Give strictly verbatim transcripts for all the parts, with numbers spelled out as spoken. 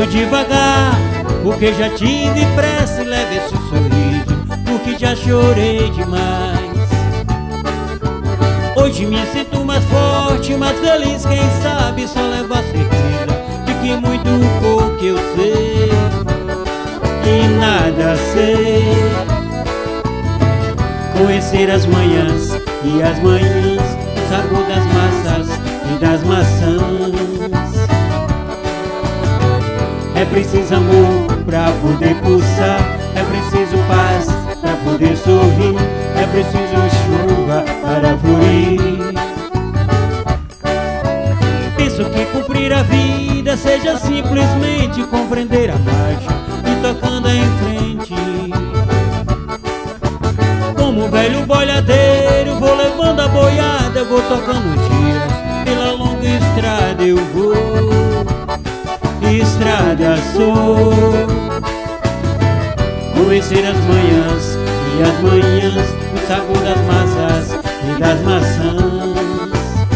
Ando devagar, porque já tive pressa, e leve esse sorriso, porque já chorei demais. Hoje me sinto mais forte, mais feliz, quem sabe só leva a certeza de que muito pouco eu sei e nada sei. Conhecer as manhãs e as manhãs, o sabor das massas e das maçãs. É preciso amor pra poder pulsar, é preciso paz pra poder sorrir, é preciso chuva para florir. Penso que cumprir a vida seja simplesmente compreender a marcha e tocando em frente. Como velho boiadeiro vou levando a boiada, vou tocando os dias, pela longa estrada eu vou. Estrada sou. Conhecer as manhãs e as manhãs, o sabor das massas e das maçãs.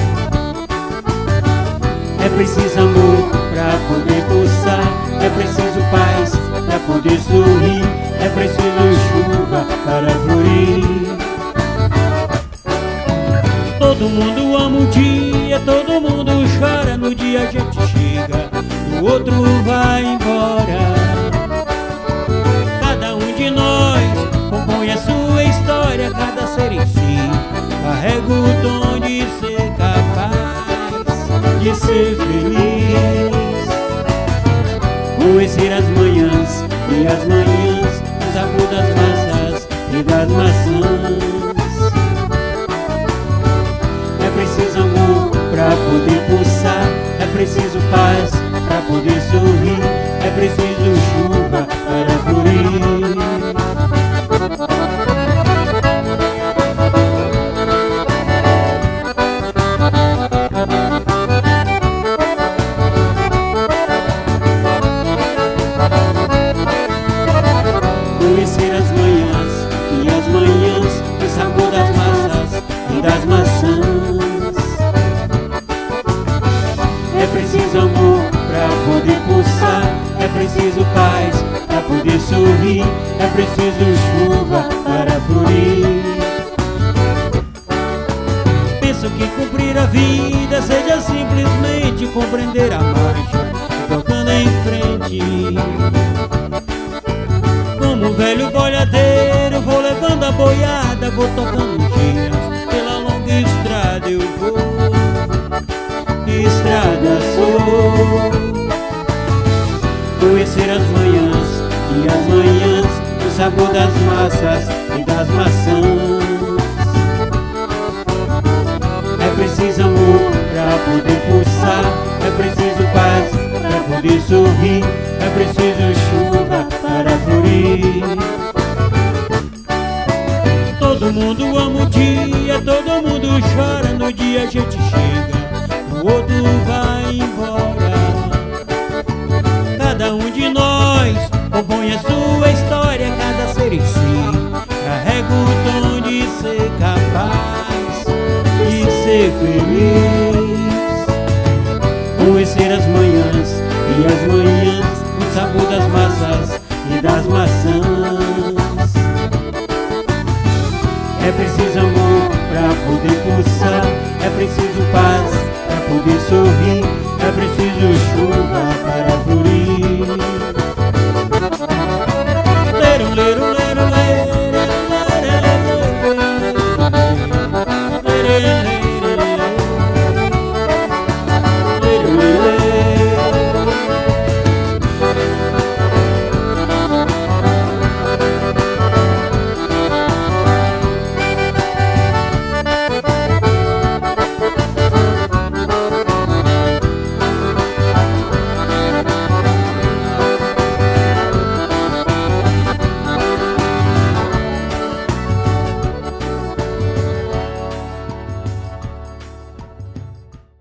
É preciso amor pra poder pulsar, é preciso paz pra poder sorrir, é preciso chuva para florir. Todo mundo ama um dia, todo mundo chora, no dia a gente chega, o outro vai embora. Cada um de nós compõe a sua história, cada ser em si carrega o dom de ser capaz de ser feliz. Conhecer as manhãs e as manhãs, o sabor das massas e das maçãs. É preciso amor pra poder pulsar, é preciso paz pra poder sorrir, é preciso chuva para florir. Conhecer as manhãs e as manhãs, o sabor das massas e das maçãs. É preciso amor pra poder pulsar, é preciso paz pra poder sorrir, é preciso chuva para florir. Penso que cumprir a vida seja simplesmente compreender a marcha, tocando em frente. Como velho boiadeiro vou levando a boiada, vou tocando dias, pela longa estrada eu vou. Estrada sou. Conhecer as manhãs e as manhãs, o sabor das massas e das maçãs. É preciso amor pra poder pulsar, é preciso paz pra poder sorrir, é preciso chuva para florir. Todo mundo ama o dia, todo mundo chora, no dia a gente chega, o outro vai embora. Cada um de nós compõe a sua história, cada ser em si carrega o dom de ser capaz de ser feliz. Conhecer as manhãs e as manhãs, o sabor das massas e das maçãs.